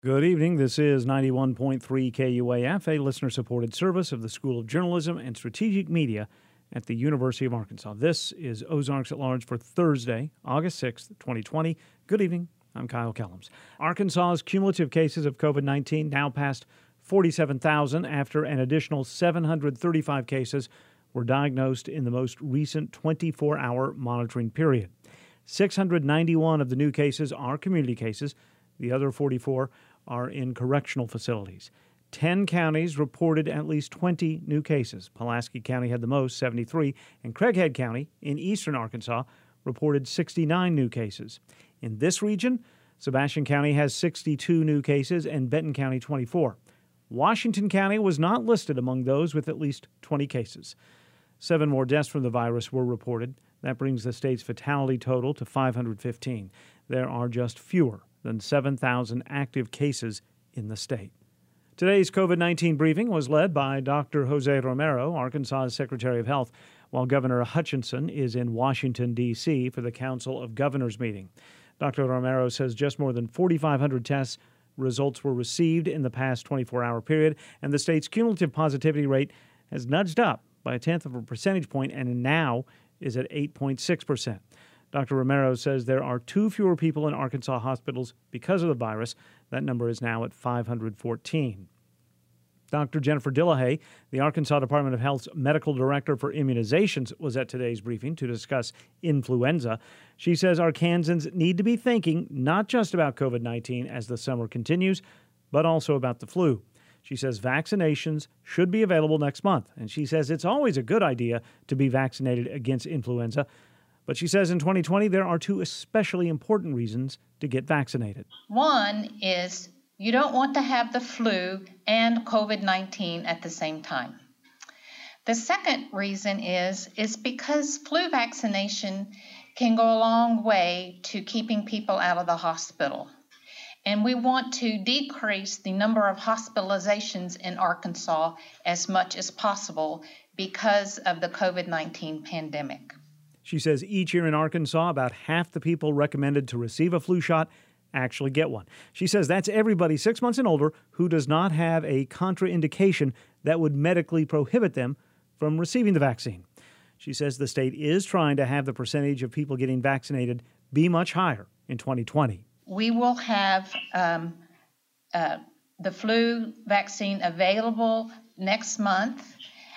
Good evening. This is 91.3 KUAF, a listener-supported service of the School of Journalism and Strategic Media at the University of Arkansas. This is Ozarks at Large for Thursday, August 6th, 2020. Good evening. I'm Kyle Kellums. Arkansas's cumulative cases of COVID-19 now passed 47,000 after an additional 735 cases were diagnosed in the most recent 24-hour monitoring period. 691 of the new cases are community cases. The other 44 are in correctional facilities. 10 counties reported at least 20 new cases. Pulaski County had the most, 73, and Craighead County in eastern Arkansas reported 69 new cases. In this region, Sebastian County has 62 new cases and Benton County 24. Washington County was not listed among those with at least 20 cases. 7 more deaths from the virus were reported. That brings the state's fatality total to 515. There are just fewer than 7,000 active cases in the state. Today's COVID-19 briefing was led by Dr. Jose Romero, Arkansas's Secretary of Health, while Governor Hutchinson is in Washington, D.C. for the Council of Governors meeting. Dr. Romero says just more than 4,500 tests results were received in the past 24-hour period, and the state's cumulative positivity rate has nudged up by 1/10 of a percentage point and now is at 8.6%. Dr. Romero says there are 2 fewer people in Arkansas hospitals because of the virus. That number is now at 514. Dr. Jennifer Dillahay, the Arkansas Department of Health's medical director for immunizations, was at today's briefing to discuss influenza. She says Arkansans need to be thinking not just about COVID-19 as the summer continues, but also about the flu. She says vaccinations should be available next month, and she says it's always a good idea to be vaccinated against influenza. But she says in 2020, there are 2 especially important reasons to get vaccinated. One is you don't want to have the flu and COVID-19 at the same time. The second reason is because flu vaccination can go a long way to keeping people out of the hospital. And we want to decrease the number of hospitalizations in Arkansas as much as possible because of the COVID-19 pandemic. She says each year in Arkansas, about half the people recommended to receive a flu shot actually get one. She says that's everybody 6 months and older who does not have a contraindication that would medically prohibit them from receiving the vaccine. She says the state is trying to have the percentage of people getting vaccinated be much higher in 2020. We will have the flu vaccine available next month.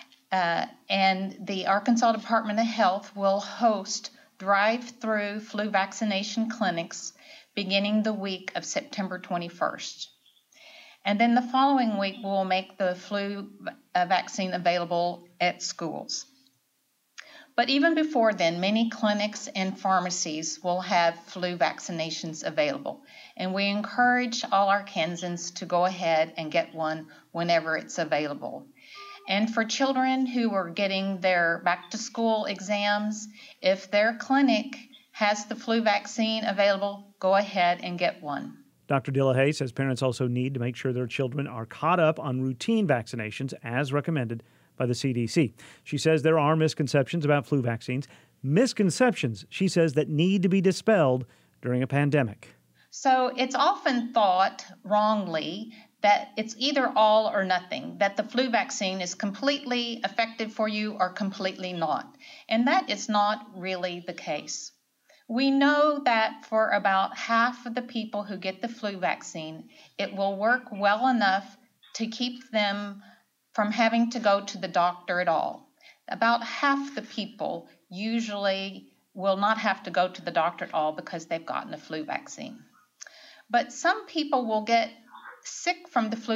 And the Arkansas Department of Health will host drive-through flu vaccination clinics beginning the week of September 21st. And then the following week, we'll make the flu vaccine available at schools. But even before then, many clinics and pharmacies will have flu vaccinations available. And we encourage all Arkansans to go ahead and get one whenever it's available. And for children who are getting their back-to-school exams, if their clinic has the flu vaccine available, go ahead and get one. Dr. Dillahay says parents also need to make sure their children are caught up on routine vaccinations as recommended by the CDC. She says there are misconceptions about flu vaccines. Misconceptions, she says, that need to be dispelled during a pandemic. So it's often thought wrongly that it's either all or nothing, that the flu vaccine is completely effective for you or completely not. And that is not really the case. We know that for about half of the people who get the flu vaccine, it will work well enough to keep them from having to go to the doctor at all. About half the people usually will not have to go to the doctor at all because they've gotten the flu vaccine. But some people will get sick from the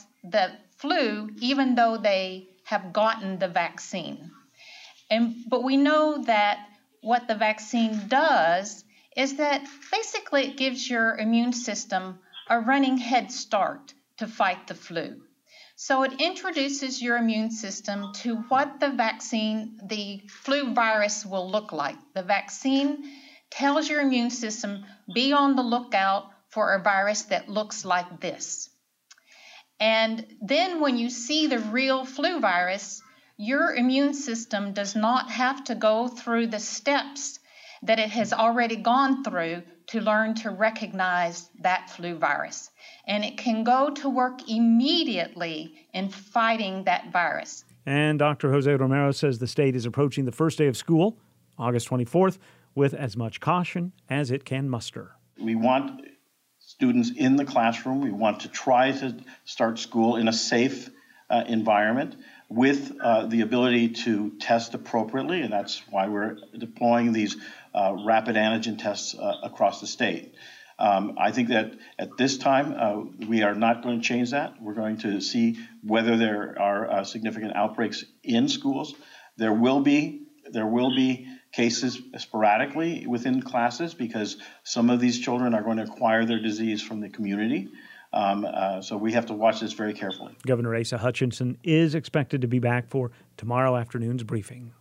flu even though they have gotten the vaccine. But we know that what the vaccine does is that basically it gives your immune system a running head start to fight the flu. So it introduces your immune system to what the flu virus will look like. The vaccine tells your immune system, be on the lookout for a virus that looks like this. And then when you see the real flu virus, your immune system does not have to go through the steps that it has already gone through to learn to recognize that flu virus. And it can go to work immediately in fighting that virus. And Dr. Jose Romero says the state is approaching the first day of school, August 24th, with as much caution as it can muster. We want students in the classroom. We want to try to start school in a safe environment with the ability to test appropriately, and that's why we're deploying these rapid antigen tests across the state. I think that at this time, we are not going to change that. We're going to see whether there are significant outbreaks in schools. There will be cases sporadically within classes because some of these children are going to acquire their disease from the community. So we have to watch this very carefully. Governor Asa Hutchinson is expected to be back for tomorrow afternoon's briefing.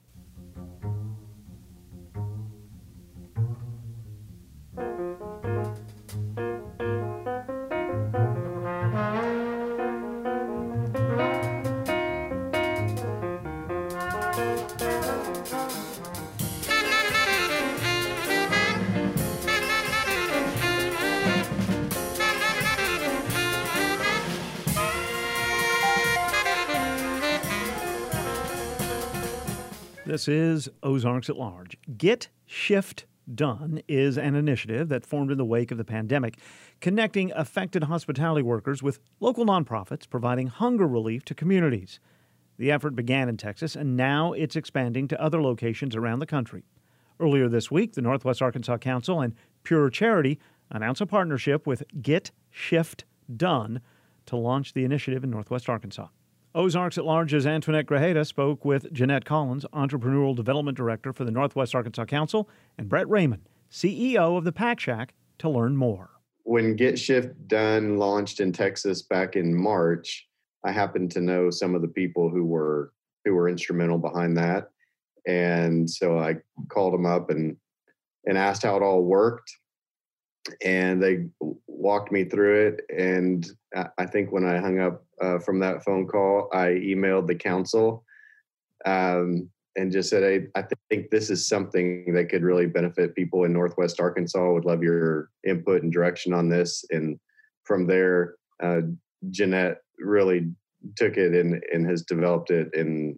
This is Ozarks at Large. Get Shift Done is an initiative that formed in the wake of the pandemic, connecting affected hospitality workers with local nonprofits providing hunger relief to communities. The effort began in Texas, and now it's expanding to other locations around the country. Earlier this week, the Northwest Arkansas Council and Pure Charity announced a partnership with Get Shift Done to launch the initiative in Northwest Arkansas. Ozarks at Large's Antoinette Grajeda spoke with Jeanette Collins, Entrepreneurial Development Director for the Northwest Arkansas Council, and Brett Raymond, CEO of the Pack Shack, to learn more. When Get Shift Done launched in Texas back in March, I happened to know some of the people who were instrumental behind that. And so I called them up and asked how it all worked. And they walked me through it. And I think when I hung up from that phone call, I emailed the council and just said, hey, I think this is something that could really benefit people in Northwest Arkansas. Would love your input and direction on this. And from there, Jeanette really took it and has developed it. And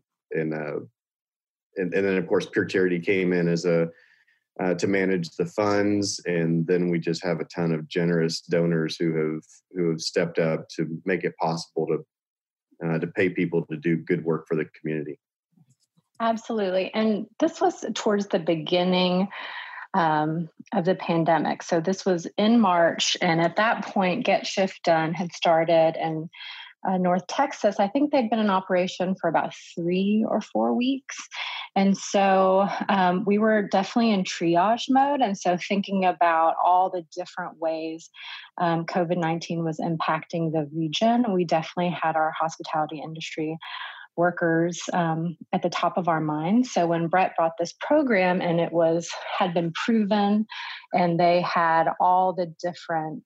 then, of course, Pure Charity came in as to manage the funds, and then we just have a ton of generous donors who have stepped up to make it possible to pay people to do good work for the community. Absolutely, and this was towards the beginning of the pandemic. So this was in March, and at that point, Get Shift Done had started, and North Texas, I think they'd been in operation for about 3 or 4 weeks. And so we were definitely in triage mode. And so thinking about all the different ways COVID-19 was impacting the region, we definitely had our hospitality industry workers at the top of our minds. So when Brett brought this program and it had been proven and they had all the different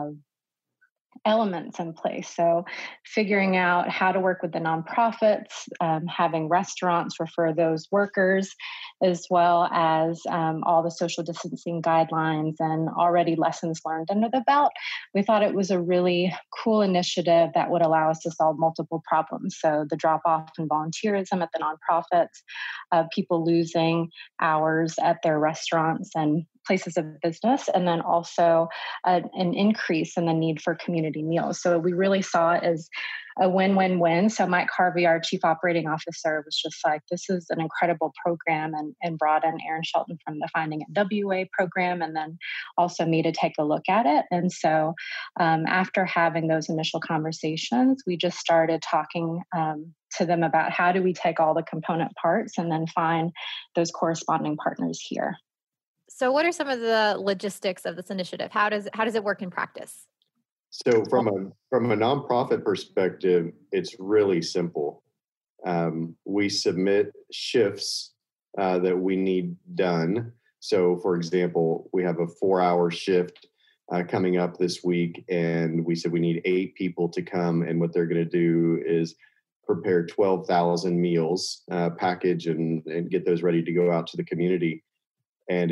elements in place. So figuring out how to work with the nonprofits, having restaurants refer those workers, as well as all the social distancing guidelines and already lessons learned under the belt. We thought it was a really cool initiative that would allow us to solve multiple problems. So the drop-off in volunteerism at the nonprofits, people losing hours at their restaurants and places of business, and then also an increase in the need for community meals. So we really saw it as a win-win-win. So Mike Harvey, our chief operating officer, was just like, this is an incredible program, and brought in Aaron Shelton from the Finding It WA program, and then also me to take a look at it. And so after having those initial conversations, we just started talking to them about how do we take all the component parts and then find those corresponding partners here. So what are some of the logistics of this initiative? How does it work in practice? So from a nonprofit perspective, it's really simple. We submit shifts that we need done. So for example, we have a 4-hour shift coming up this week, and we said we need 8 people to come, and what they're going to do is prepare 12,000 meals, package and get those ready to go out to the community. And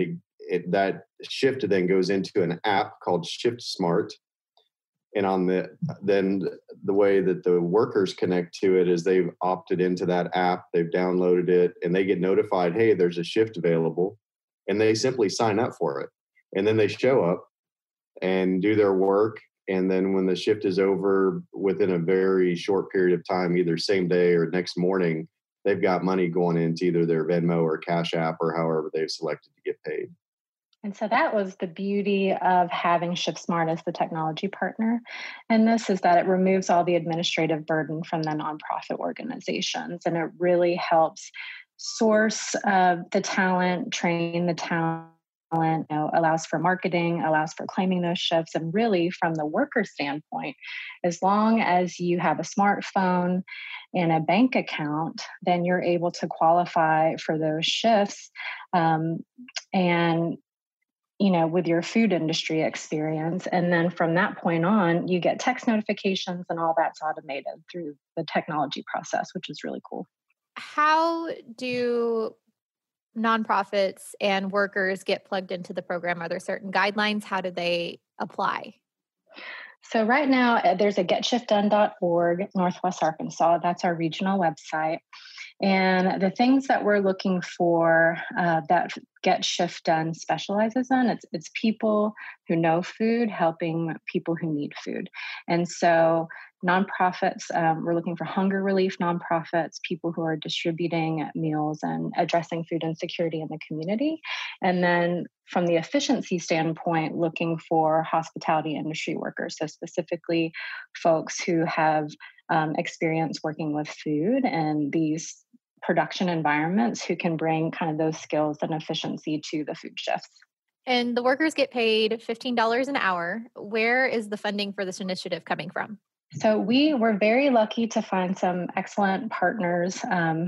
that shift then goes into an app called Shift Smart. And on the way that the workers connect to it is they've opted into that app, they've downloaded it, and they get notified, hey, there's a shift available, and they simply sign up for it. And then they show up and do their work. And then when the shift is over, within a very short period of time, either same day or next morning, they've got money going into either their Venmo or Cash App or however they've selected to get paid. And so that was the beauty of having ShiftSmart as the technology partner. And this is that it removes all the administrative burden from the nonprofit organizations, and it really helps source the talent, train the talent, allows for marketing, allows for claiming those shifts. And really, from the worker standpoint, as long as you have a smartphone and a bank account, then you're able to qualify for those shifts. And with your food industry experience. And then from that point on, you get text notifications and all that's automated through the technology process, which is really cool. How do nonprofits and workers get plugged into the program? Are there certain guidelines? How do they apply? So right now, there's a getshiftdone.org, Northwest Arkansas. That's our regional website. And the things that we're looking for that Get Shift Done specializes in, it's people who know food helping people who need food. And so nonprofits, we're looking for hunger relief nonprofits, people who are distributing meals and addressing food insecurity in the community. And then from the efficiency standpoint, looking for hospitality industry workers, so specifically folks who have experience working with food and these production environments who can bring kind of those skills and efficiency to the food shifts. And the workers get paid $15 an hour. Where is the funding for this initiative coming from? So we were very lucky to find some excellent partners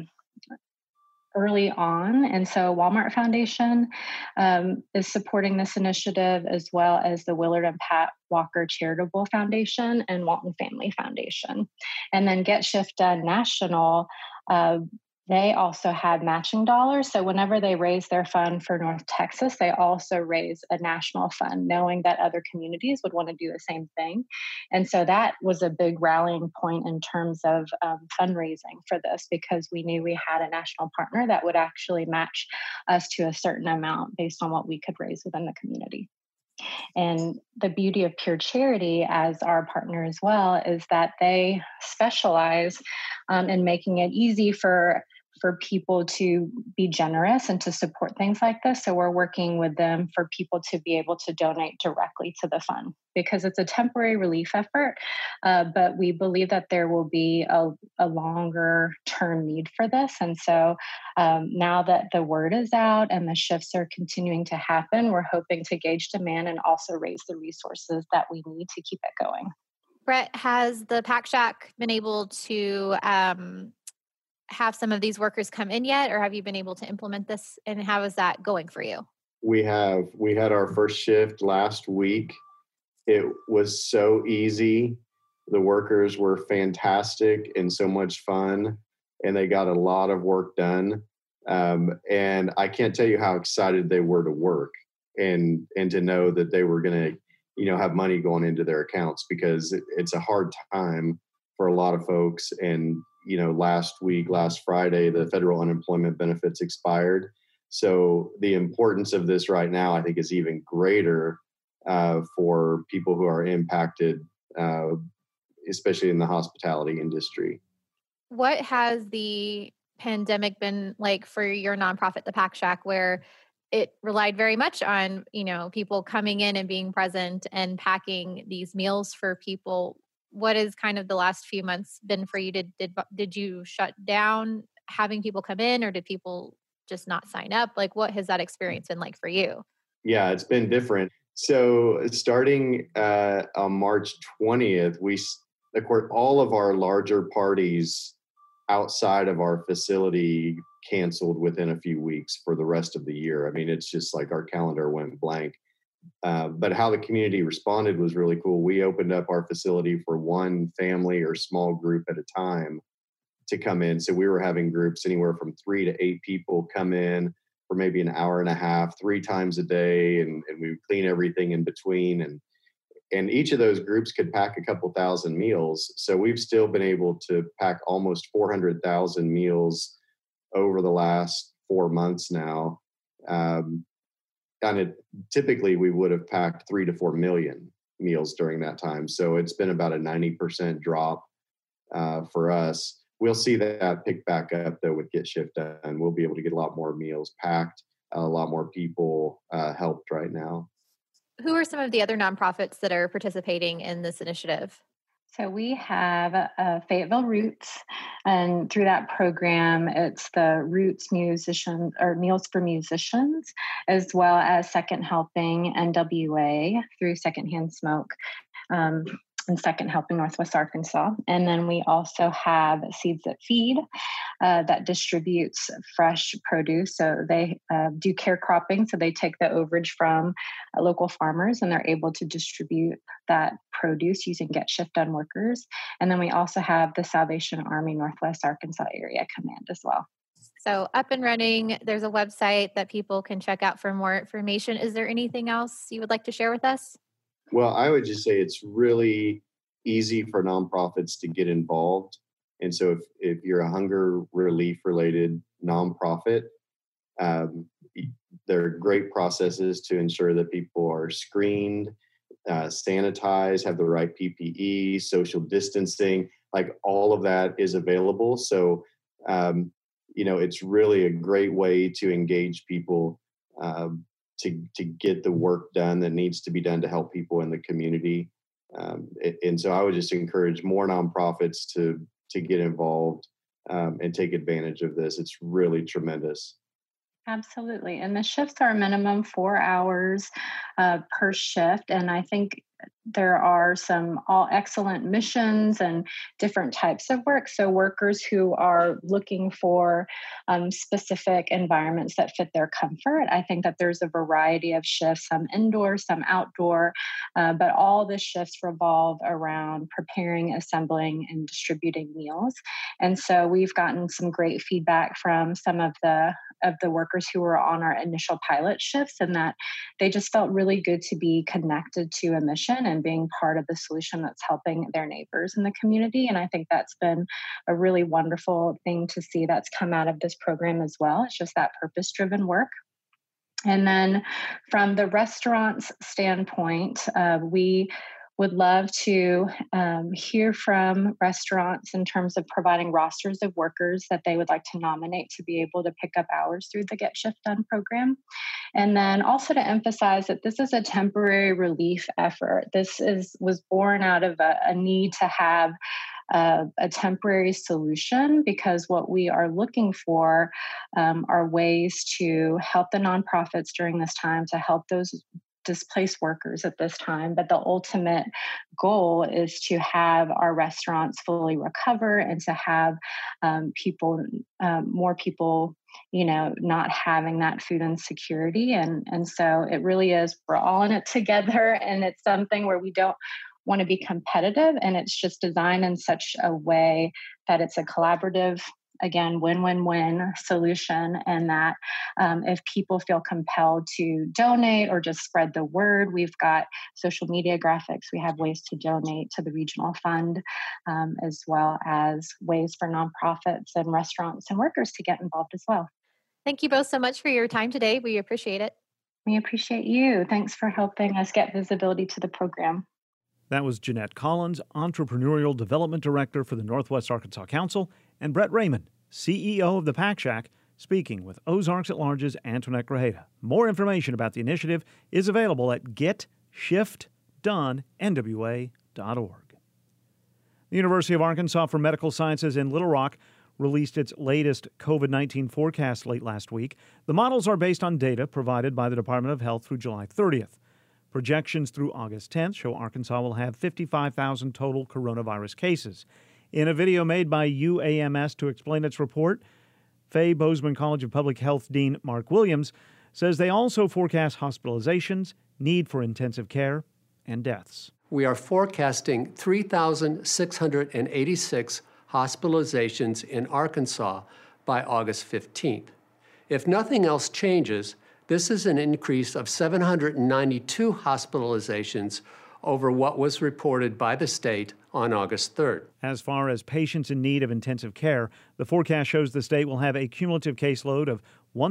early on. And so Walmart Foundation is supporting this initiative, as well as the Willard and Pat Walker Charitable Foundation and Walton Family Foundation. And then Get Shift Done National, they also had matching dollars. So whenever they raise their fund for North Texas, they also raise a national fund, knowing that other communities would want to do the same thing. And so that was a big rallying point in terms of fundraising for this, because we knew we had a national partner that would actually match us to a certain amount based on what we could raise within the community. And the beauty of Pure Charity as our partner as well is that they specialize in making it easy for people to be generous and to support things like this. So we're working with them for people to be able to donate directly to the fund, because it's a temporary relief effort, but we believe that there will be a longer term need for this. And so now that the word is out and the shifts are continuing to happen, we're hoping to gauge demand and also raise the resources that we need to keep it going. Brett, has the Pack Shack been able to have some of these workers come in yet, or have you been able to implement this? And how is that going for you? We had our first shift last week. It was so easy. The workers were fantastic and so much fun, and they got a lot of work done. And I can't tell you how excited they were to work and to know that they were going to, have money going into their accounts, because it's a hard time for a lot of folks. And last Friday, the federal unemployment benefits expired. So the importance of this right now, I think, is even greater for people who are impacted, especially in the hospitality industry. What has the pandemic been like for your nonprofit, the Pack Shack, where it relied very much on, people coming in and being present and packing these meals for people? What has kind of the last few months been for you? Did you shut down having people come in, or did people just not sign up? Like, what has that experience been like for you? Yeah, it's been different. So starting on March 20th, of course, all of our larger parties outside of our facility canceled within a few weeks for the rest of the year. I mean, it's just like our calendar went blank. But how the community responded was really cool. We opened up our facility for one family or small group at a time to come in. So we were having groups anywhere from 3 to 8 people come in for maybe an hour and a half, 3 times a day, and we would clean everything in between. And each of those groups could pack a couple thousand meals. So we've still been able to pack almost 400,000 meals over the last 4 months now. Typically we would have packed 3 to 4 million meals during that time. So it's been about a 90% drop for us. We'll see that pick back up though with Get Shift Done. We'll be able to get a lot more meals packed, a lot more people helped right now. Who are some of the other nonprofits that are participating in this initiative? So we have Fayetteville Roots, and through that program, it's the Roots Musicians or Meals for Musicians, as well as Second Helping NWA through Secondhand Smoke. And Second Helping Northwest Arkansas. And then we also have Seeds That Feed that distributes fresh produce. So they do care cropping. So they take the overage from local farmers and they're able to distribute that produce using Get Shift Done workers. And then we also have the Salvation Army Northwest Arkansas Area Command as well. So up and running, there's a website that people can check out for more information. Is there anything else you would like to share with us? Well, I would just say it's really easy for nonprofits to get involved. And so if you're a hunger relief related nonprofit, there are great processes to ensure that people are screened, sanitized, have the right PPE, social distancing, like all of that is available. So, it's really a great way to engage people to get the work done that needs to be done to help people in the community. And so I would just encourage more nonprofits to get involved and take advantage of this. It's really tremendous. Absolutely. And the shifts are a minimum 4 hours per shift. And I think there are some all excellent missions and different types of work. So workers who are looking for specific environments that fit their comfort. I think that there's a variety of shifts, some indoor, some outdoor, but all the shifts revolve around preparing, assembling, and distributing meals. And so we've gotten some great feedback from some of the workers who were on our initial pilot shifts, and that they just felt really good to be connected to a mission and being part of the solution that's helping their neighbors in the community. And I think that's been a really wonderful thing to see that's come out of this program as well. It's just that purpose-driven work. And then from the restaurants standpoint, we would love to hear from restaurants in terms of providing rosters of workers that they would like to nominate to be able to pick up hours through the Get Shift Done program. And then also to emphasize that this is a temporary relief effort. This was born out of a need to have a temporary solution, because what we are looking for are ways to help the nonprofits during this time, to help those displaced workers at this time. But the ultimate goal is to have our restaurants fully recover and to have more people, not having that food insecurity. And so it really is, we're all in it together. And it's something where we don't want to be competitive. And it's just designed in such a way that it's a collaborative, again, win-win-win solution. And that if people feel compelled to donate or just spread the word, we've got social media graphics. We have ways to donate to the regional fund, as well as ways for nonprofits and restaurants and workers to get involved as well. Thank you both so much for your time today. We appreciate it. We appreciate you. Thanks for helping us get visibility to the program. That was Jeanette Collins, Entrepreneurial Development Director for the Northwest Arkansas Council, and Brett Raymond, CEO of the Pack Shack, speaking with Ozarks at Large's Antoinette Grajeda. More information about the initiative is available at GetShiftDoneNWA.org. The University of Arkansas for Medical Sciences in Little Rock released its latest COVID-19 forecast late last week. The models are based on data provided by the Department of Health through July 30th. Projections through August 10th show Arkansas will have 55,000 total coronavirus cases. In a video made by UAMS to explain its report, Fay Bozeman College of Public Health Dean Mark Williams says they also forecast hospitalizations, need for intensive care, and deaths. We are forecasting 3,686 hospitalizations in Arkansas by August 15th. If nothing else changes, this is an increase of 792 hospitalizations over what was reported by the state on August 3rd. As far as patients in need of intensive care, the forecast shows the state will have a cumulative caseload of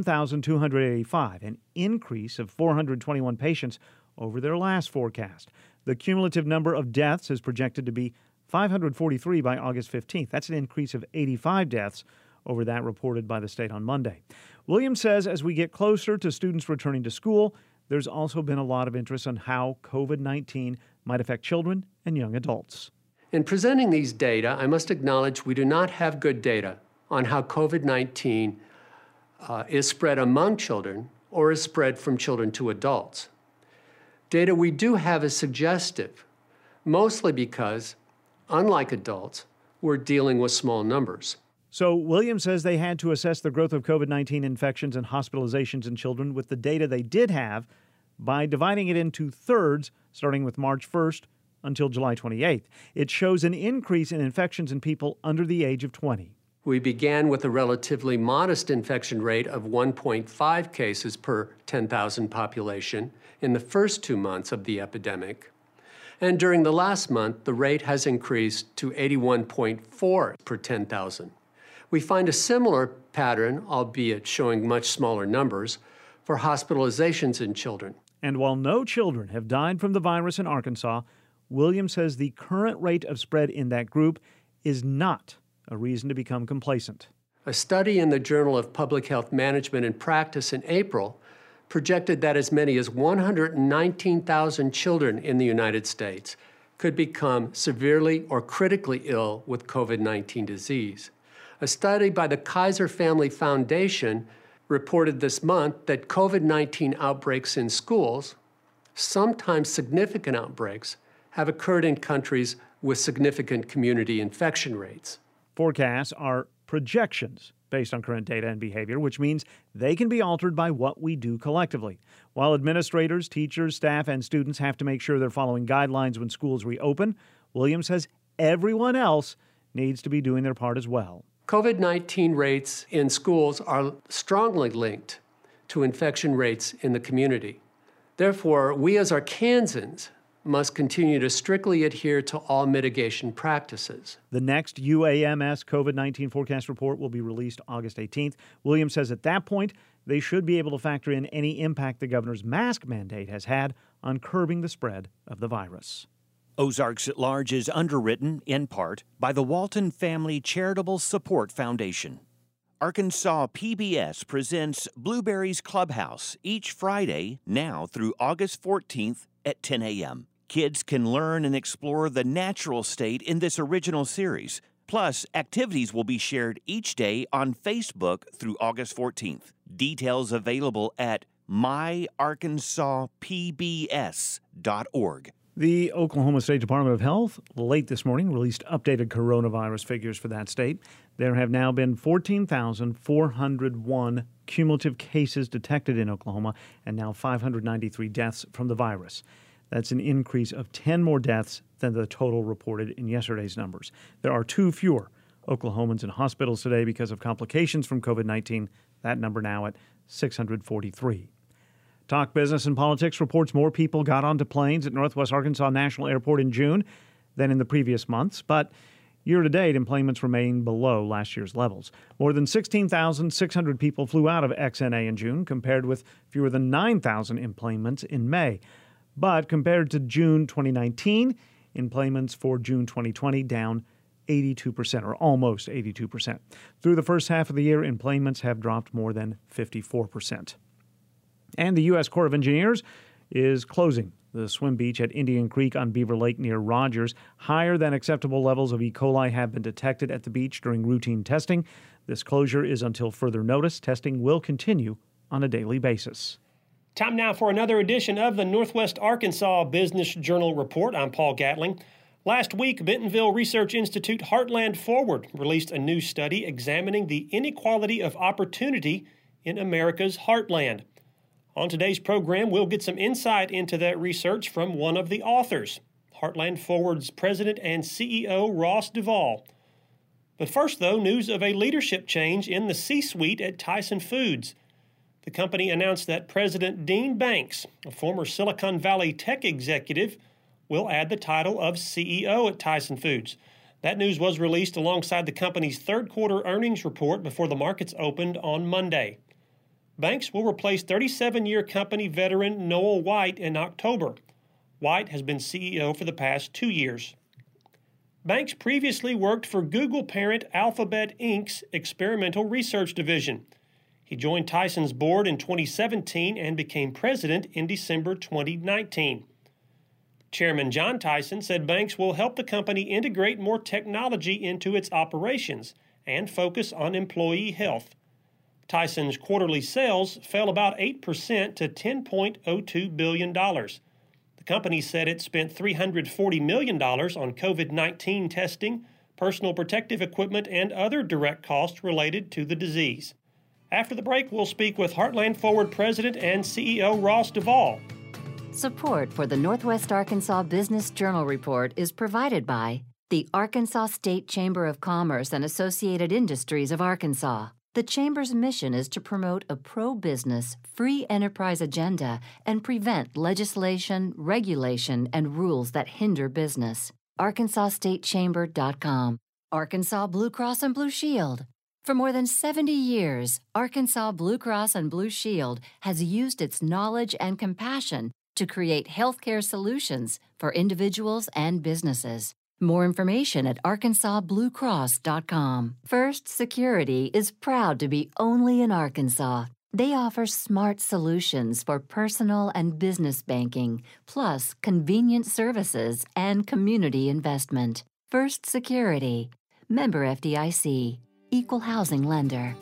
1,285, an increase of 421 patients over their last forecast. The cumulative number of deaths is projected to be 543 by August 15th. That's an increase of 85 deaths over that reported by the state on Monday. Williams says as we get closer to students returning to school, there's also been a lot of interest on how COVID-19 might affect children and young adults. In presenting these data, I must acknowledge we do not have good data on how COVID-19 is spread among children or is spread from children to adults. Data we do have is suggestive, mostly because, unlike adults, we're dealing with small numbers. So Williams says they had to assess the growth of COVID-19 infections and hospitalizations in children with the data they did have by dividing it into thirds, starting with March 1st until July 28th. It shows an increase in infections in people under the age of 20. We began with a relatively modest infection rate of 1.5 cases per 10,000 population in the first 2 months of the epidemic. And during the last month, the rate has increased to 81.4 per 10,000. We find a similar pattern, albeit showing much smaller numbers, for hospitalizations in children. And while no children have died from the virus in Arkansas, Williams says the current rate of spread in that group is not a reason to become complacent. A study in the Journal of Public Health Management and Practice in April projected that as many as 119,000 children in the United States could become severely or critically ill with COVID-19 disease. A study by the Kaiser Family Foundation reported this month that COVID-19 outbreaks in schools, sometimes significant outbreaks, have occurred in countries with significant community infection rates. Forecasts are projections based on current data and behavior, which means they can be altered by what we do collectively. While administrators, teachers, staff, and students have to make sure they're following guidelines when schools reopen, Williams says everyone else needs to be doing their part as well. COVID-19 rates in schools are strongly linked to infection rates in the community. Therefore, we as Arkansans must continue to strictly adhere to all mitigation practices. The next UAMS COVID-19 forecast report will be released August 18th. Williams says at that point, they should be able to factor in any impact the governor's mask mandate has had on curbing the spread of the virus. Ozarks at Large is underwritten, in part, by the Walton Family Charitable Support Foundation. Arkansas PBS presents Blueberries Clubhouse each Friday now through August 14th at 10 a.m. Kids can learn and explore the natural state in this original series. Plus, activities will be shared each day on Facebook through August 14th. Details available at myarkansaspbs.org. The Oklahoma State Department of Health late this morning released updated coronavirus figures for that state. There have now been 14,401 cumulative cases detected in Oklahoma and now 593 deaths from the virus. That's an increase of 10 more deaths than the total reported in yesterday's numbers. There are 2 fewer Oklahomans in hospitals today because of complications from COVID-19. That number now at 643. Talk Business and Politics reports more people got onto planes at Northwest Arkansas National Airport in June than in the previous months, but year-to-date, enplanements remain below last year's levels. More than 16,600 people flew out of XNA in June, compared with fewer than 9,000 enplanements in May. But compared to June 2019, enplanements for June 2020 down 82%, or almost 82%. Through the first half of the year, enplanements have dropped more than 54%. And the U.S. Corps of Engineers is closing the swim beach at Indian Creek on Beaver Lake near Rogers. Higher than acceptable levels of E. coli have been detected at the beach during routine testing. This closure is until further notice. Testing will continue on a daily basis. Time now for another edition of the Northwest Arkansas Business Journal Report. I'm Paul Gatling. Last week, Bentonville Research Institute Heartland Forward released a new study examining the inequality of opportunity in America's heartland. On today's program, we'll get some insight into that research from one of the authors, Heartland Forward's president and CEO, Ross Duvall. But first, though, news of a leadership change in the C-suite at Tyson Foods. the company announced that President Dean Banks, a former Silicon Valley tech executive, will add the title of CEO at Tyson Foods. That news was released alongside the company's third quarter earnings report before the markets opened on Monday. Banks will replace 37-year company veteran Noel White in October. White has been CEO for the past 2 years. Banks previously worked for Google parent Alphabet Inc.'s experimental research division. He joined Tyson's board in 2017 and became president in December 2019. Chairman John Tyson said Banks will help the company integrate more technology into its operations and focus on employee health. Tyson's quarterly sales fell about 8% to $10.02 billion. The company said it spent $340 million on COVID-19 testing, personal protective equipment, and other direct costs related to the disease. After the break, we'll speak with Heartland Forward President and CEO Ross Duvall. Support for the Northwest Arkansas Business Journal Report is provided by the Arkansas State Chamber of Commerce and Associated Industries of Arkansas. The Chamber's mission is to promote a pro-business, free enterprise agenda and prevent legislation, regulation, and rules that hinder business. ArkansasStateChamber.com. Arkansas Blue Cross and Blue Shield. For more than 70 years, Arkansas Blue Cross and Blue Shield has used its knowledge and compassion to create healthcare solutions for individuals and businesses. More information at ArkansasBlueCross.com. First Security is proud to be only in Arkansas. They offer smart solutions for personal and business banking, plus convenient services and community investment. First Security, member FDIC, equal housing lender.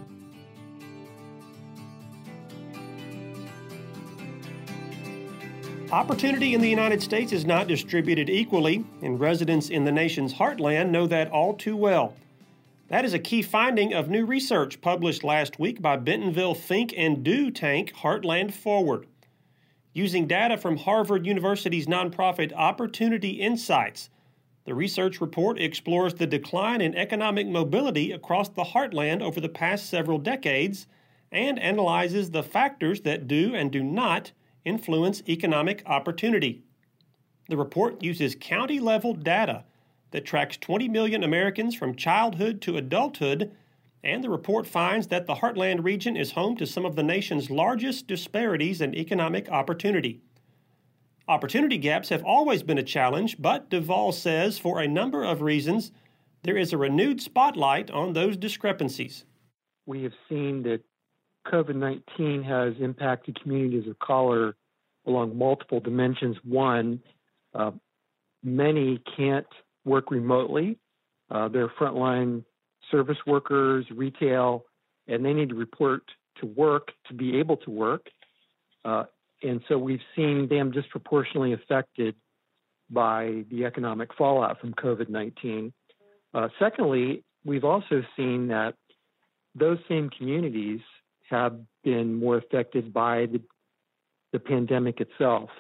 Opportunity in the United States is not distributed equally, and residents in the nation's heartland know that all too well. That is a key finding of new research published last week by Bentonville think and do tank Heartland Forward. Using data from Harvard University's nonprofit Opportunity Insights, the research report explores the decline in economic mobility across the heartland over the past several decades and analyzes the factors that do and do not influence economic opportunity. The report uses county-level data that tracks 20 million Americans from childhood to adulthood, and the report finds that the Heartland region is home to some of the nation's largest disparities in economic opportunity. Opportunity gaps have always been a challenge, but Duvall says for a number of reasons, there is a renewed spotlight on those discrepancies. We have seen that COVID-19 has impacted communities of color along multiple dimensions. One, many can't work remotely. They're frontline service workers, retail, and they need to report to work to be able to work. And so we've seen them disproportionately affected by the economic fallout from COVID-19. Secondly, we've also seen that those same communities have been more affected by the pandemic itself.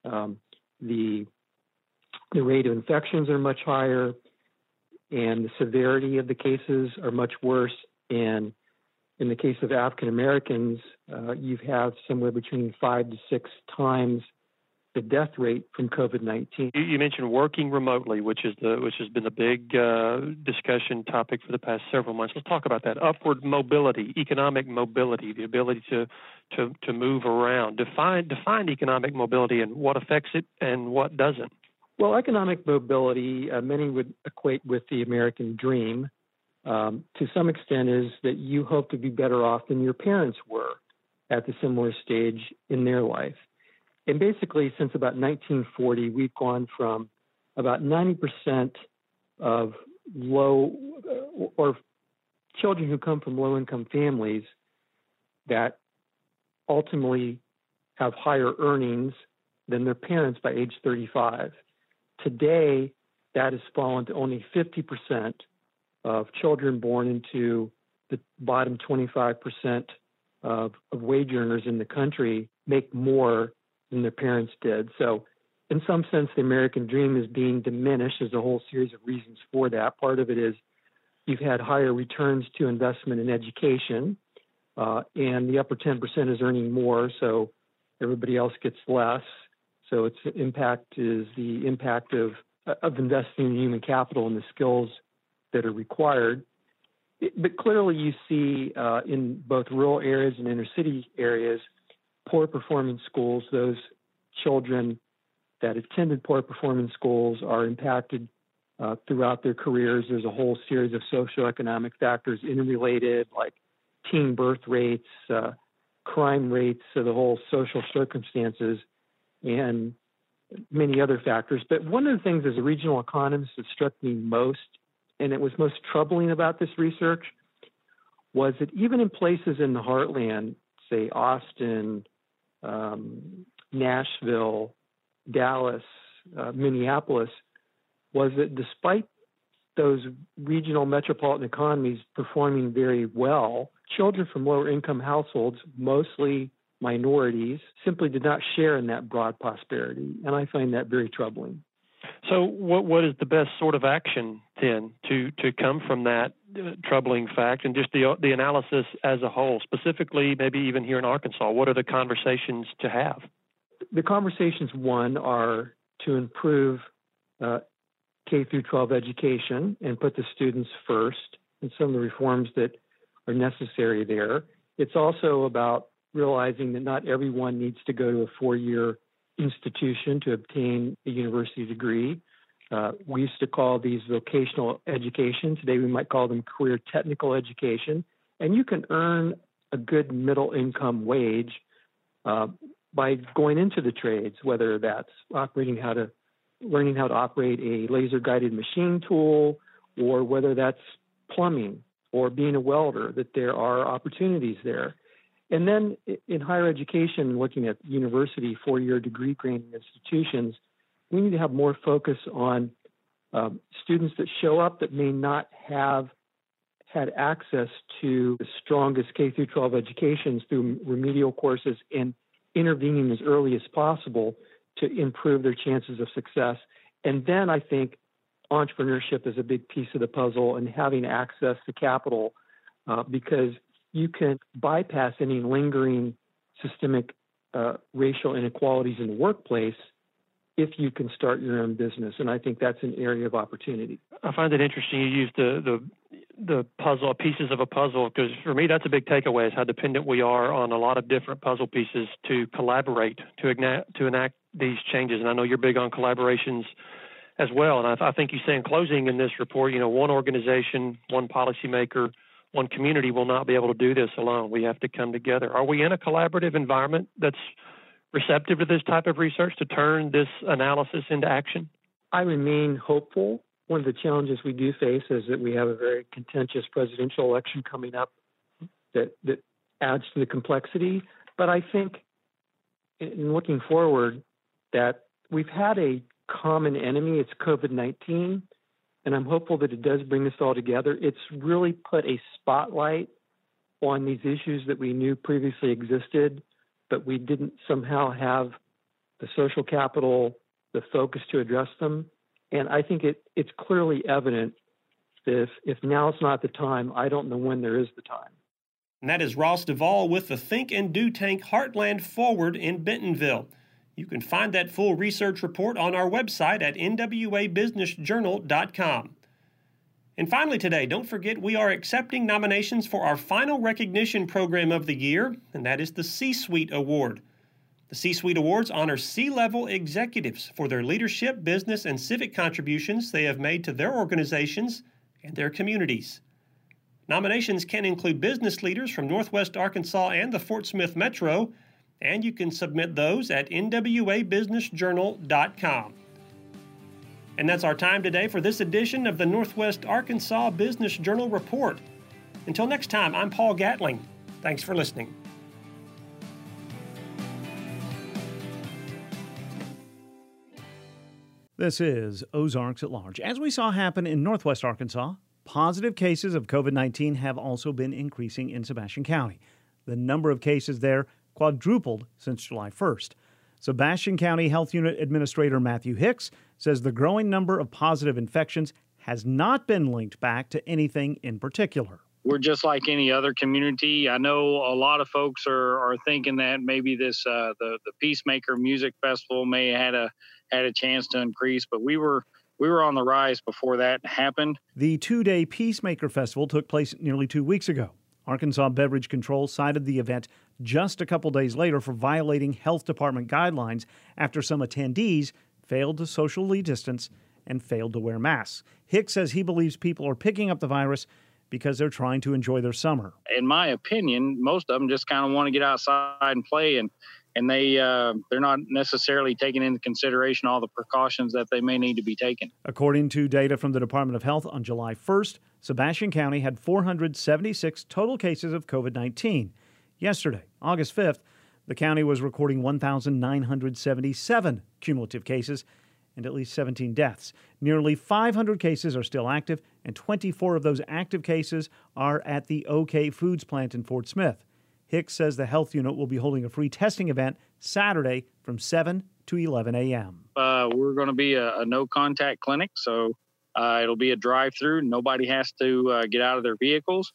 The rate of infections are much higher, and the severity of the cases are much worse. And in the case of African Americans, you have somewhere between 5 to 6 times the death rate from COVID-19. You mentioned working remotely, which has been the big discussion topic for the past several months. Let's talk about that. Upward mobility, economic mobility, the ability to move around. Define economic mobility and what affects it and what doesn't. Well, economic mobility, many would equate with the American dream. To some extent, is that you hope to be better off than your parents were at the similar stage in their life. And basically, since about 1940, we've gone from about 90% of low or children who come from low-income families that ultimately have higher earnings than their parents by age 35. Today, that has fallen to only 50% of children born into the bottom 25% of wage earners in the country make more than their parents did. So in some sense, the American dream is being diminished. There's a whole series of reasons for that. Part of it is you've had higher returns to investment in education. and the upper 10% is earning more, so everybody else gets less. So its impact is the impact of investing in human capital and the skills that are required. But clearly you see in both rural areas and inner city areas, poor performing schools, those children that attended poor performing schools are impacted throughout their careers. There's a whole series of socioeconomic factors interrelated, like teen birth rates, crime rates, so the whole social circumstances, and many other factors. But one of the things as a regional economist that struck me most, and it was most troubling about this research, was that even in places in the heartland, say Austin, Nashville, Dallas, Minneapolis, was that despite those regional metropolitan economies performing very well, children from lower income households, mostly minorities, simply did not share in that broad prosperity. And I find that very troubling. So what is the best sort of action then to come from that troubling fact, and just the analysis as a whole, specifically maybe even here in Arkansas? What are the conversations to have? The conversations, one, are to improve K through 12 education and put the students first, and some of the reforms that are necessary there. It's also about realizing that not everyone needs to go to a 4-year institution to obtain a university degree. We used to call these vocational education. Today we might call them career technical education. And you can earn a good middle income wage by going into the trades, whether that's learning how to operate a laser guided machine tool, or whether that's plumbing or being a welder, that there are opportunities there. And then in higher education, looking at university 4-year degree granting institutions, we need to have more focus on students that show up that may not have had access to the strongest K through 12 educations through remedial courses, and intervening as early as possible to improve their chances of success. And then I think entrepreneurship is a big piece of the puzzle, and having access to capital, because you can bypass any lingering systemic racial inequalities in the workplace if you can start your own business. And I think that's an area of opportunity. I find it interesting you use the puzzle, pieces of a puzzle, because for me that's a big takeaway, is how dependent we are on a lot of different puzzle pieces to collaborate, to enact these changes. And I know you're big on collaborations as well. And I think you say in closing in this report, one organization, one policymaker, one community will not be able to do this alone. We have to come together. Are we in a collaborative environment that's receptive to this type of research, to turn this analysis into action? I remain hopeful. One of the challenges we do face is that we have a very contentious presidential election coming up that adds to the complexity. But I think in looking forward that we've had a common enemy. It's COVID-19. And I'm hopeful that it does bring us all together. It's really put a spotlight on these issues that we knew previously existed, but we didn't somehow have the social capital, the focus to address them. And I think it's clearly evident that if now's not the time, I don't know when there is the time. And that is Ross Duvall with the Think and Do Tank Heartland Forward in Bentonville. You can find that full research report on our website at nwabusinessjournal.com. And finally today, don't forget we are accepting nominations for our final recognition program of the year, and that is the C-Suite Award. The C-Suite Awards honor C-level executives for their leadership, business, and civic contributions they have made to their organizations and their communities. Nominations can include business leaders from Northwest Arkansas and the Fort Smith Metro, and you can submit those at nwabusinessjournal.com. And that's our time today for this edition of the Northwest Arkansas Business Journal Report. Until next time, I'm Paul Gatling. Thanks for listening. This is Ozarks at Large. As we saw happen in Northwest Arkansas, positive cases of COVID-19 have also been increasing in Sebastian County. The number of cases there quadrupled since July 1st. Sebastian County Health Unit Administrator Matthew Hicks says the growing number of positive infections has not been linked back to anything in particular. we're just like any other community. I know a lot of folks are thinking that maybe this the Peacemaker Music Festival may have had a chance to increase, but we were on the rise before that happened. The two-day Peacemaker Festival took place nearly 2 weeks ago. Arkansas Beverage Control cited the event just a couple days later for violating health department guidelines after some attendees failed to socially distance and failed to wear masks. Hicks says he believes people are picking up the virus because they're trying to enjoy their summer. In my opinion, most of them just kind of want to get outside and play, and they're not necessarily taking into consideration all the precautions that they may need to be taken. According to data from the Department of Health on July 1st, Sebastian County had 476 total cases of COVID-19. Yesterday, August 5th, the county was recording 1,977 cumulative cases and at least 17 deaths. Nearly 500 cases are still active, and 24 of those active cases are at the OK Foods plant in Fort Smith. Hicks says the health unit will be holding a free testing event Saturday from 7 to 11 a.m. We're going to be a no-contact clinic, so it'll be a drive-through. Nobody has to get out of their vehicles.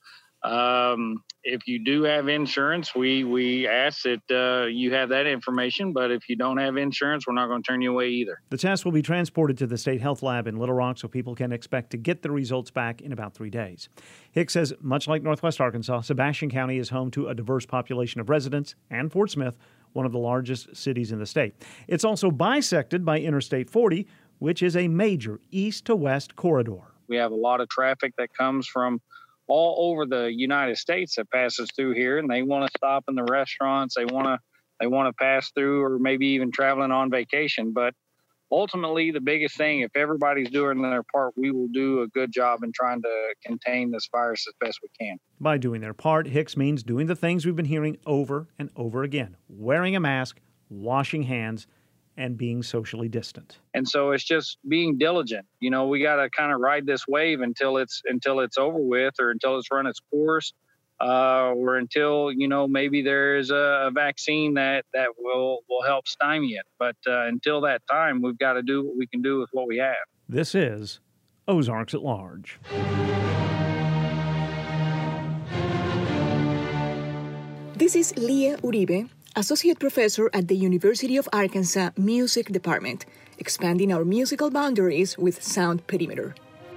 If you do have insurance, we ask that you have that information, but if you don't have insurance, we're not going to turn you away either. The test will be transported to the State Health Lab in Little Rock so people can expect to get the results back in about 3 days. Hicks says, much like Northwest Arkansas, Sebastian County is home to a diverse population of residents, and Fort Smith, one of the largest cities in the state. It's also bisected by Interstate 40, which is a major east-to-west corridor. We have a lot of traffic that comes from all over the United States that passes through here, and they want to stop in the restaurants. They want to pass through, or maybe even traveling on vacation. But ultimately, the biggest thing, if everybody's doing their part, we will do a good job in trying to contain this virus as best we can. By doing their part, Hicks means doing the things we've been hearing over and over again: wearing a mask, washing hands, and being socially distant. And so it's just being diligent. You know, we got to kind of ride this wave until it's over with, or until it's run its course, or until, you know, maybe there's a vaccine that will help stymie it. But until that time, we've got to do what we can do with what we have. This is Ozarks at Large. This is Leah Uribe, Associate Professor at the University of Arkansas Music Department, expanding our musical boundaries with Sound Perimeter.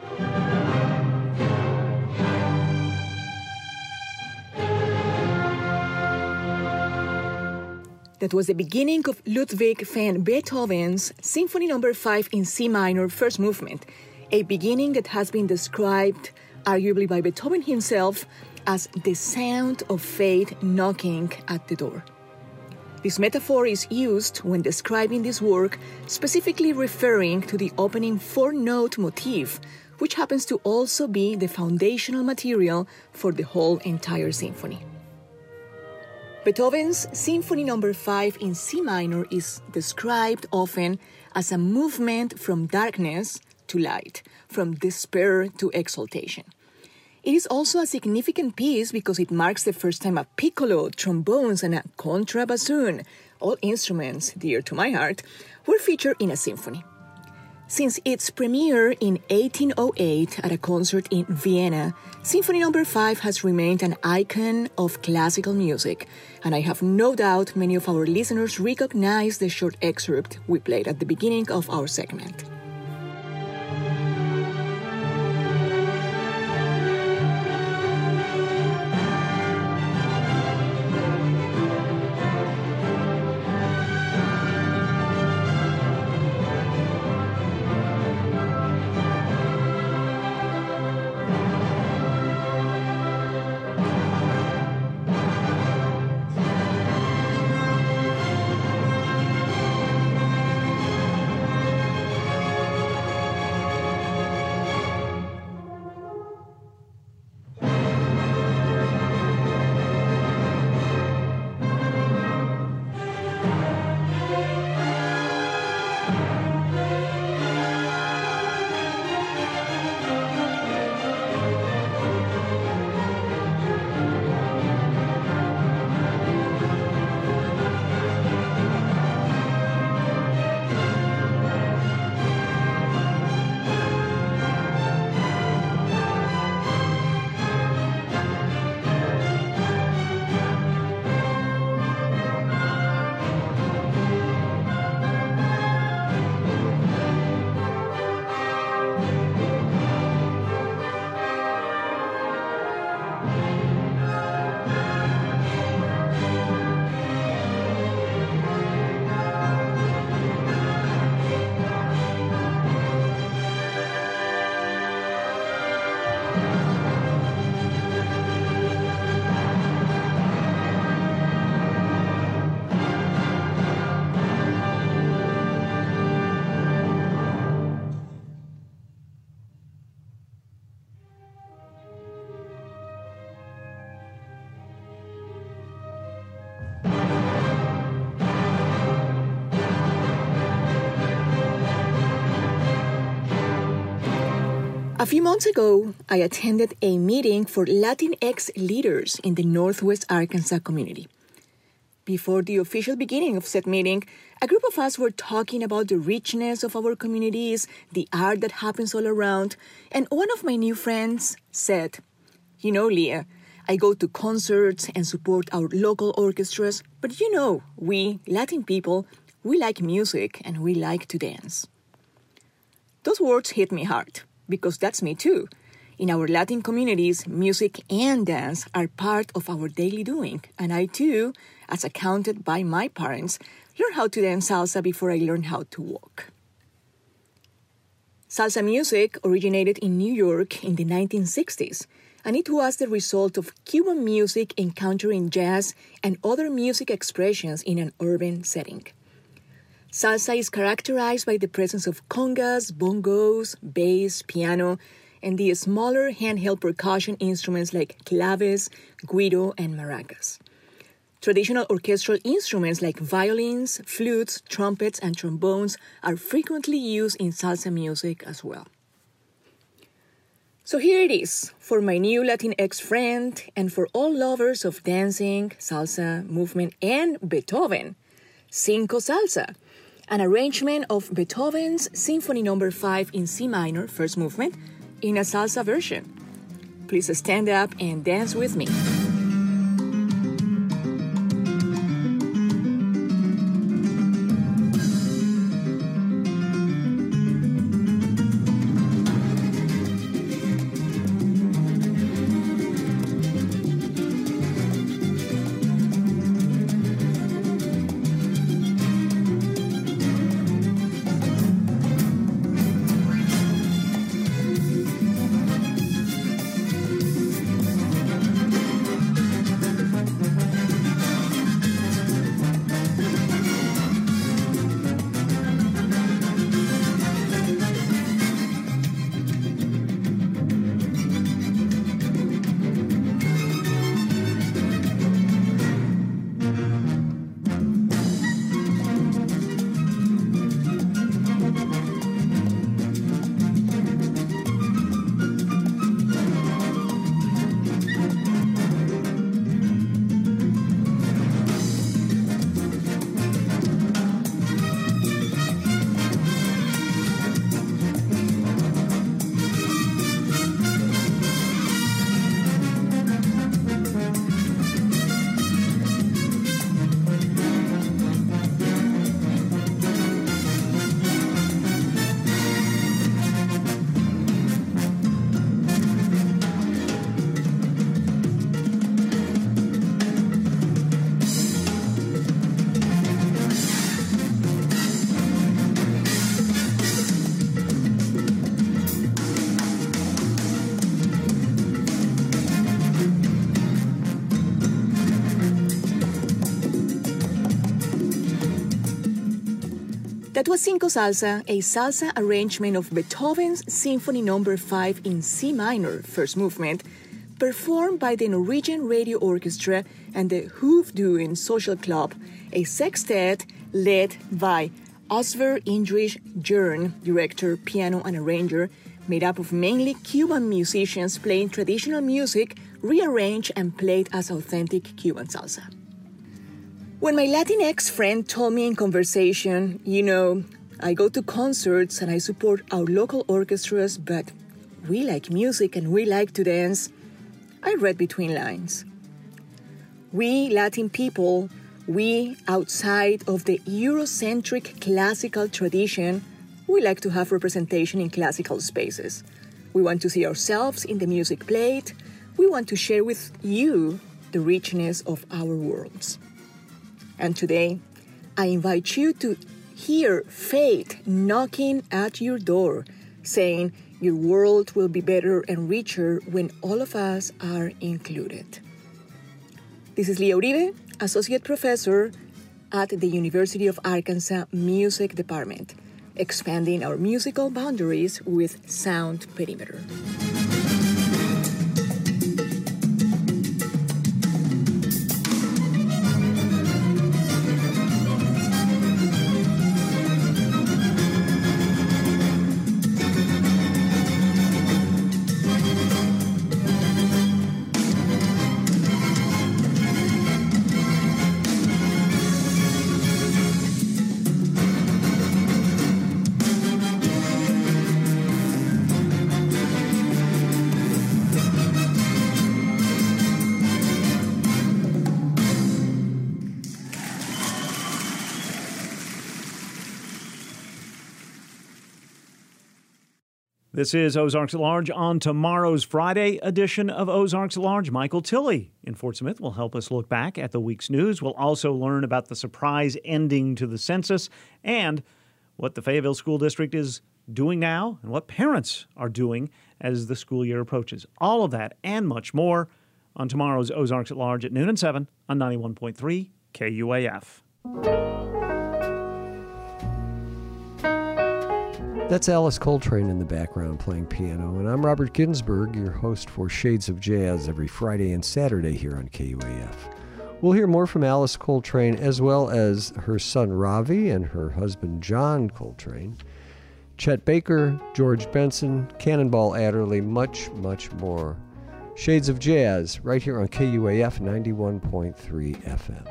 That was the beginning of Ludwig van Beethoven's Symphony No. 5 in C minor, first movement, a beginning that has been described, arguably by Beethoven himself, as the sound of fate knocking at the door. This metaphor is used when describing this work, specifically referring to the opening four-note motif, which happens to also be the foundational material for the whole entire symphony. Beethoven's Symphony No. 5 in C minor is described often as a movement from darkness to light, from despair to exaltation. It is also a significant piece because it marks the first time a piccolo, trombones, and a contrabassoon, all instruments dear to my heart, were featured in a symphony. Since its premiere in 1808 at a concert in Vienna, Symphony No. 5 has remained an icon of classical music, and I have no doubt many of our listeners recognize the short excerpt we played at the beginning of our segment. A few months ago, I attended a meeting for Latinx leaders in the Northwest Arkansas community. Before the official beginning of said meeting, a group of us were talking about the richness of our communities, the art that happens all around, and one of my new friends said, "You know, Leah, I go to concerts and support our local orchestras, but you know, we, Latin people, we like music and we like to dance." Those words hit me hard, because that's me too. In our Latin communities, music and dance are part of our daily doing, and I too, as accounted by my parents, learned how to dance salsa before I learned how to walk. Salsa music originated in New York in the 1960s, and it was the result of Cuban music encountering jazz and other music expressions in an urban setting. Salsa is characterized by the presence of congas, bongos, bass, piano, and the smaller handheld percussion instruments like claves, guiro, and maracas. Traditional orchestral instruments like violins, flutes, trumpets, and trombones are frequently used in salsa music as well. So here it is, for my new Latinx friend and for all lovers of dancing, salsa, movement, and Beethoven, Cinco Salsa, an arrangement of Beethoven's Symphony No. 5 in C minor, first movement, in a salsa version. Please stand up and dance with me. That was Cinco Salsa, a salsa arrangement of Beethoven's Symphony No. 5 in C minor, first movement, performed by the Norwegian Radio Orchestra and the Hoofduen Social Club, a sextet led by Osver Indrich Jern, director, piano, and arranger, made up of mainly Cuban musicians playing traditional music, rearranged and played as authentic Cuban salsa. When my Latinx friend told me in conversation, "You know, I go to concerts and I support our local orchestras, but we like music and we like to dance," I read between lines. We Latin people, we outside of the Eurocentric classical tradition, we like to have representation in classical spaces. We want to see ourselves in the music played. We want to share with you the richness of our worlds. And today, I invite you to hear fate knocking at your door, saying your world will be better and richer when all of us are included. This is Leah Uribe, Associate Professor at the University of Arkansas Music Department, expanding our musical boundaries with Sound Perimeter. This is Ozarks at Large. On tomorrow's Friday edition of Ozarks at Large, Michael Tilley in Fort Smith will help us look back at the week's news. We'll also learn about the surprise ending to the census and what the Fayetteville School District is doing now and what parents are doing as the school year approaches. All of that and much more on tomorrow's Ozarks at Large at noon and 7 on 91.3 KUAF. That's Alice Coltrane in the background playing piano, and I'm Robert Ginsburg, your host for Shades of Jazz every Friday and Saturday here on KUAF. We'll hear more from Alice Coltrane as well as her son Ravi and her husband John Coltrane, Chet Baker, George Benson, Cannonball Adderley, much, much more. Shades of Jazz right here on KUAF 91.3 FM.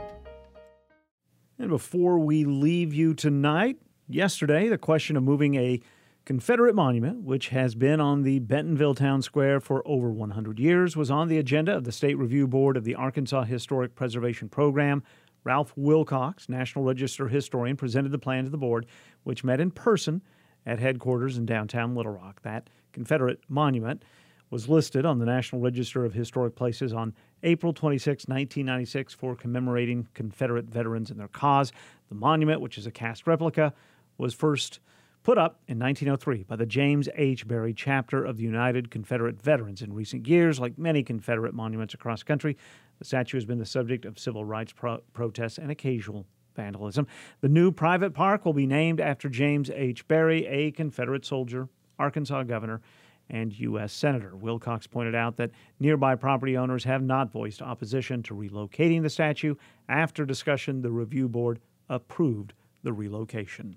And before we leave you tonight, yesterday, the question of moving a Confederate monument, which has been on the Bentonville Town Square for over 100 years, was on the agenda of the State Review Board of the Arkansas Historic Preservation Program. Ralph Wilcox, National Register historian, presented the plan to the board, which met in person at headquarters in downtown Little Rock. That Confederate monument was listed on the National Register of Historic Places on April 26, 1996, for commemorating Confederate veterans and their cause. The monument, which is a cast replica, was first put up in 1903 by the James H. Berry chapter of the United Confederate Veterans. In recent years, like many Confederate monuments across the country, the statue has been the subject of civil rights protests and occasional vandalism. The new private park will be named after James H. Berry, a Confederate soldier, Arkansas governor, and U.S. Senator. Wilcox pointed out that nearby property owners have not voiced opposition to relocating the statue. After discussion, the review board approved the relocation.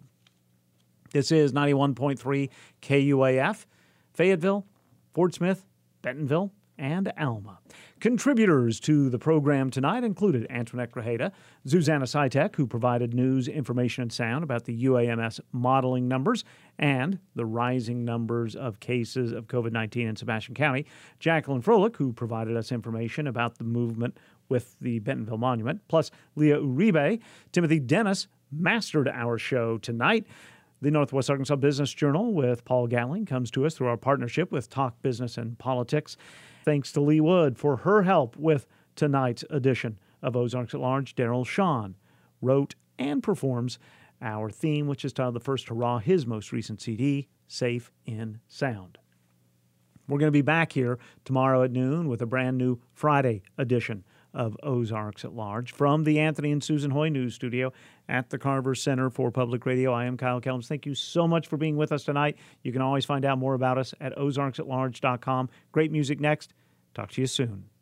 This is 91.3 KUAF, Fayetteville, Fort Smith, Bentonville, and Alma. Contributors to the program tonight included Antoinette Grajeda, Zuzanna Sitek, who provided news, information, and sound about the UAMS modeling numbers and the rising numbers of cases of COVID-19 in Sebastian County, Jacqueline Froelich, who provided us information about the movement with the Bentonville Monument, plus Leah Uribe. Timothy Dennis mastered our show tonight. The Northwest Arkansas Business Journal with Paul Gatling comes to us through our partnership with Talk Business and Politics. Thanks to Lee Wood for her help with tonight's edition of Ozarks at Large. Daryl Shawn wrote and performs our theme, which is titled The First Hurrah, his most recent CD, Safe in Sound. We're going to be back here tomorrow at noon with a brand new Friday edition of Ozarks at Large from the Anthony and Susan Hoy News Studio at the Carver Center for Public Radio. I am Kyle Kellums. Thank you so much for being with us tonight. You can always find out more about us at ozarksatlarge.com. Great music next. Talk to you soon.